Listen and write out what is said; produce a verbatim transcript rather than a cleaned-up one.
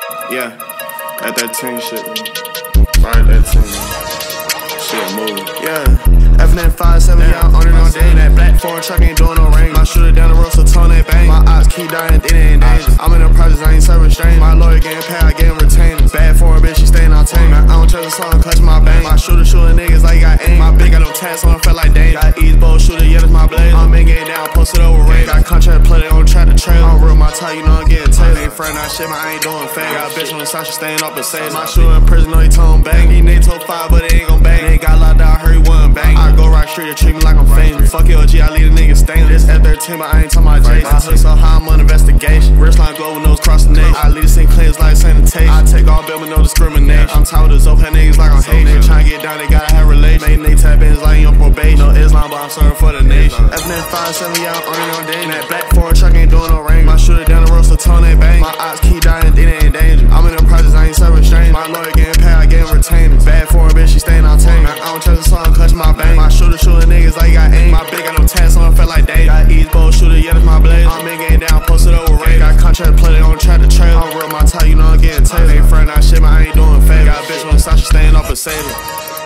Yeah, at that team shit, right, that team shit move. Yeah, F N five seven, yeah, I'm on it all day. That black foreign truck ain't doing no rain. My shooter down the road, so tone that bang. My ops keep dying, it ain't danger. I'm in the projects, I ain't serving strange. My lawyer getting paid, I get him retainers. Bad foreign bitch, she staying on tame. I don't trust a song, clutch my bang. My shooter shooting niggas like I aim. My bitch got no tats on, felt like danger. Got East Bowl shooter, yeah, that's my blaze. I'm in getting down, posted over range. Got contract play, they don't try to trail. I'm real, my tie, you know I'm getting tailored. Ain't friend, I shit, I ain't doing fake. Got a bitch on the side, she staying up and say. My shooter in prison, know he told him bang. He name told five, but it ain't gon' bang. They got locked out, I heard he wasn't bang. I go right street, treat me like I'm famous. Fuck L G, I leave a nigga stainless. This F thirteen, but I ain't talking about Jason. I hook so high, I'm on investigation. Wristline global nose cross the nation. I leave the same cleans like sanitation. I take all bill with no discrimination. I'm tired of those old niggas like I'm hating. They tryna get down, they gotta have relations. Making they tap ins like you on probation. No Islam, but I'm serving for the nation. F N five seven, yeah, I'm on it all day. That black foreign truck ain't doing no rain. My shooter down the road, so tone that bang. My ops keep dying, it ain't danger. I'm in the projects, I ain't serving strange. My lawyer getting paid, I get him retainers. Bad foreign bitch, she staying on tame. I don't trust a song, clutch my bang. My shooter shooting niggas like I aim. My bitch got no tats on, felt like danger. Got East Bowl shooter, yeah, that's my blaze. I'm in getting down, posted over range. Got contract play, they don't try to trail. I'm real, my tie, you know I'm getting tailored. Ain't friend, I shit, but I ain't doing favors. Got a bitch on the side, she staying up a sailor.